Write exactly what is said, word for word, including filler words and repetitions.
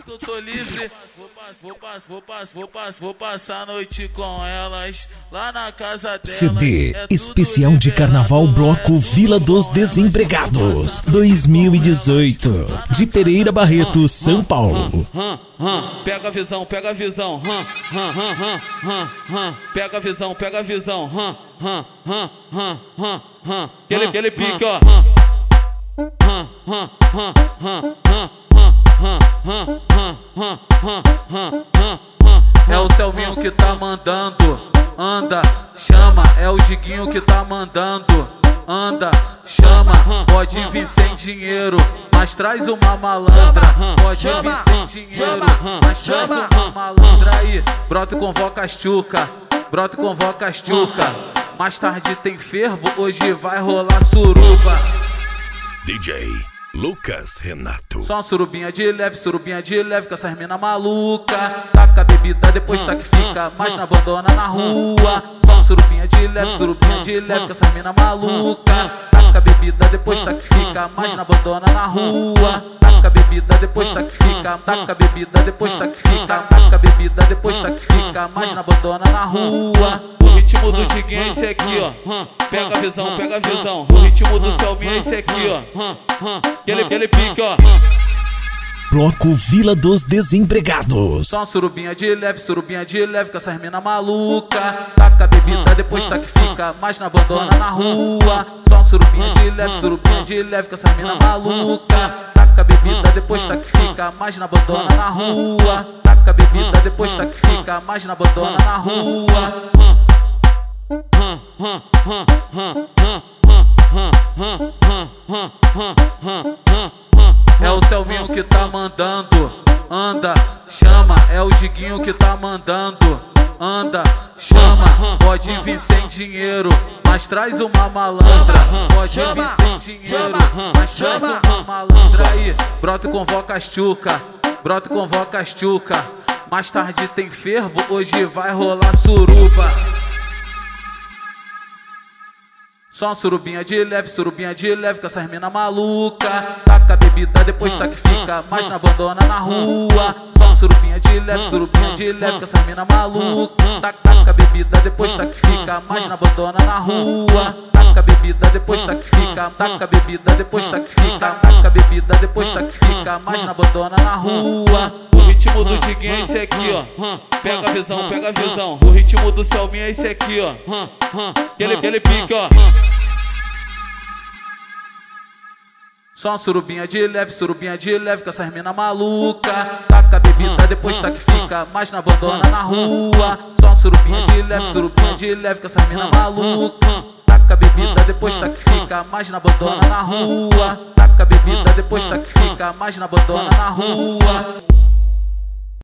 que eu tô livre. Vou passar, vou passar, vou passar, vou passar, vou passar a noite com elas lá na casa delas. C D é especial de carnaval bloco Vila dos Desempregados dois mil e dezoito, de Pereira Barreto, São Paulo. Pega a visão, pega a visão. Pega a visão, pega a visão. Aquele, aquele pique, ó. É o Selminho que tá mandando, anda, chama. É o Diguinho que tá mandando, anda, chama. Pode vir sem dinheiro, mas traz uma malandra. Pode vir sem dinheiro, mas traz uma malandra. Aí, brota e convoca as tchuca, brota e convoca as tchuca. Mais tarde tem fervo, hoje vai rolar suruba. D J Lucas Renato. Só uma surubinha de leve, surubinha de leve com essas mina maluca. Taca a bebida, depois tá que fica, mas não abandona na rua. Só uma surubinha de leve, surubinha de leve com essas mina maluca. Taca a bebida, depois tá que fica, mas não abandona na rua. Taca a bebida, depois tá que fica, taca a bebida, depois tá que fica, taca a bebida, depois tá que fica, mas não abandona na rua. O ritmo do Diguinho é esse aqui, ó. Pega a visão, pega a visão. O ritmo do Selminho é esse aqui, ó. Aquele, aquele pique, ó. Bloco Vila dos Desempregados. Só uma surubinha de leve, surubinha de leve com essas mina maluca. Taca a bebida, depois tá que fica, mas não abandona na rua. Só uma surubinha de leve, surubinha de leve com essas mina maluca. Taca a bebida, depois tá que fica, mas não abandona na rua. Taca a bebida, depois tá que fica, mas não abandona na rua. É o Selminho que tá mandando, anda, chama. É o Diguinho que tá mandando, anda, chama. Pode vir sem dinheiro, mas traz uma malandra. Pode vir sem dinheiro, mas traz uma malandra. Aí, brota e convoca as tchuca, brota e convoca as tchuca. Mais tarde tem fervo, hoje vai rolar suruba. Só uma surubinha de leve, surubinha de leve com essas mina maluca. Taca a bebida, depois tá que fica, mas não abandona na rua. Só uma surubinha de leve, surubinha de leve com essas mina maluca. Taca a bebida, depois tá que fica, mas não abandona na rua. Taca a bebida, depois tá que fica, taca a bebida, depois tá que fica, taca a bebida, depois tá que fica, mas não abandona na rua. O ritmo do Diguinho é esse aqui, ó. Pega a visão, pega a visão. O ritmo do Selminho é esse aqui, ó. Aquele, aquele pique, ó. Só uma surubinha de leve, surubinha de leve com essas mina maluca. Taca a bebida, depois tá que fica, mas não abandona na rua. Só uma surubinha de leve, surubinha de leve com essas mina maluca. Taca a bebida, depois tá que fica, mas não abandona na rua. Taca a bebida, depois tá que fica, mas não abandona na rua.